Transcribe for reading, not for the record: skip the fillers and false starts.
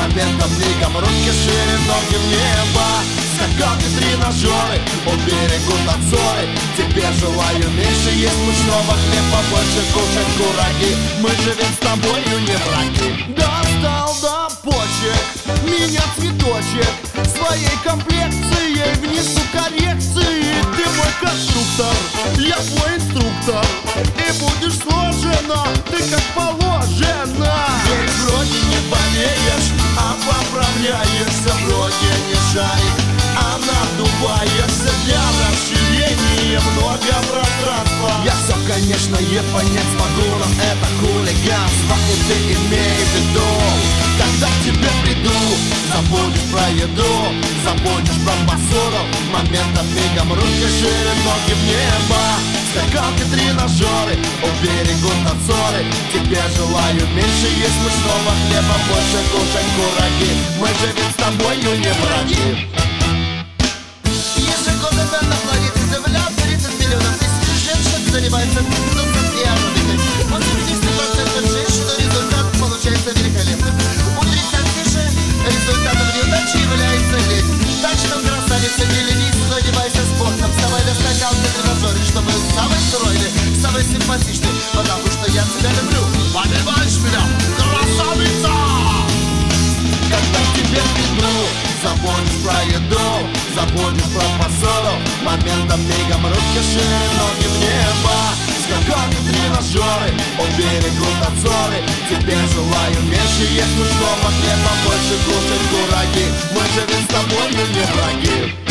моментом мигом руки шире, ноги в небо. Скакалки, тренажеры, у берегу танцоры. Теперь желаю меньше есть мучного хлеба, больше кушать кураки. Мы же ведь с тобою не враги. Достал до почек меня цветочек, своей комплекцией внесу коррекции. Ты мой конструктор, я твой инструктор, и будешь сложена ты как положено. Ведь вроде не болеешь, а поправляешься. Вроде не шарик, а надуваешься. Для расширения много пространства. Я все, конечно, понять смогу, но это хулиганство. И ты имей в виду, когда к тебе приду, забудешь про еду, забудешь про посуду. Моментом мигом руки шире, ноги в небо. Скакалки, тренажеры, у берегу танцоры. Тебе желаю меньше есть мучного хлеба, больше кушать кураки. Мы же ведь с тобою не враги. Ежегодно на планете Земля 30 миллионов тысяч женщин занимается бизнес-аэродикой. Он 70% женщин, результат получается великолепным. У 30 же результатом неудачи является лень. Так что, красавица, не ленись, занимайся спортом. Вставай на скакалке, тренажеры, чтобы самый стройный, самый симпатичный. Потому что я тебя люблю. Понимаешь меня, красавица? Когда к тебе приду, забудешь про еду, забудешь про посуду. Моментом мигом руки шире, ноги в небо. Скакалки, тренажеры, у берегу танцоры. Тебе желаю меньше есть мучного хлеба, больше кушать кураки. Мы же ведь с тобою не враги.